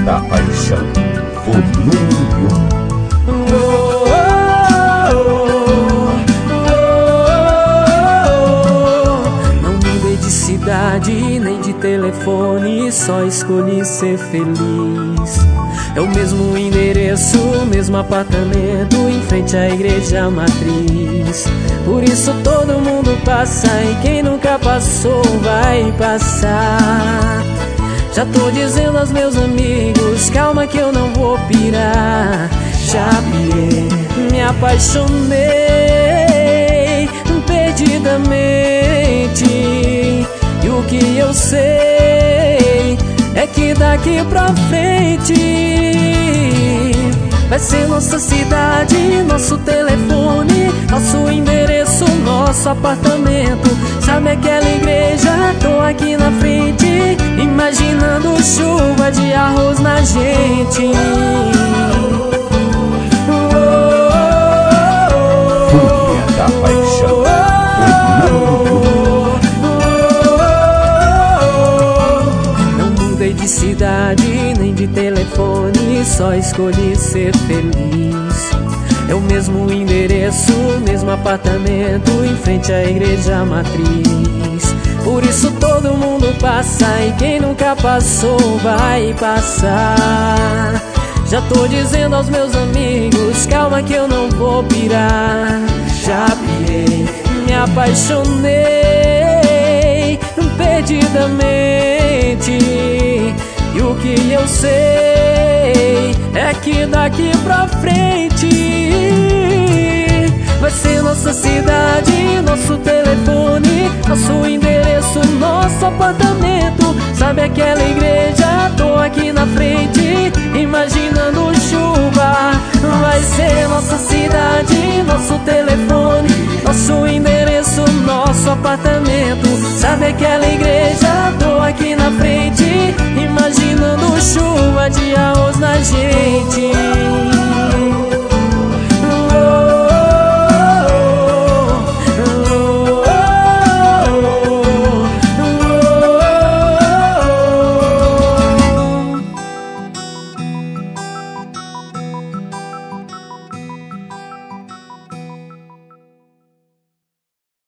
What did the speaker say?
da Paixão, volume 1. Não mudei de cidade nem de telefone, só escolhi ser feliz. É o mesmo endereço, o mesmo apartamento, em frente à igreja matriz. Por isso todo mundo passa e quem nunca passou vai passar. Já tô dizendo aos meus amigos, calma que eu não vou pirar. Já pirei, me apaixonei perdidamente. E o que eu sei é que daqui pra frente vai ser nossa cidade, nosso telefone, nosso endereço, nosso apartamento. Sabe aquela igreja? Tô aqui na frente, imaginando chuva de arroz na gente. Folha da Paixão, Não mudei de cidade nem de telefone, só escolhi ser feliz. É o mesmo endereço, o mesmo apartamento, em frente à igreja matriz. Por isso todo mundo passa e quem nunca passou vai passar. Já tô dizendo aos meus amigos, calma que eu não vou pirar. Já pirei, me apaixonei perdidamente. E o que eu sei é que daqui pra frente vai ser nossa cidade, nosso telefone, nosso endereço, nosso apartamento. Sabe aquela igreja? Tô aqui na frente, imaginando chuva. Vai ser nossa cidade, nosso telefone, nosso endereço, nosso apartamento. Sabe aquela igreja? Tô aqui na frente, imaginando chuva de arroz na gente.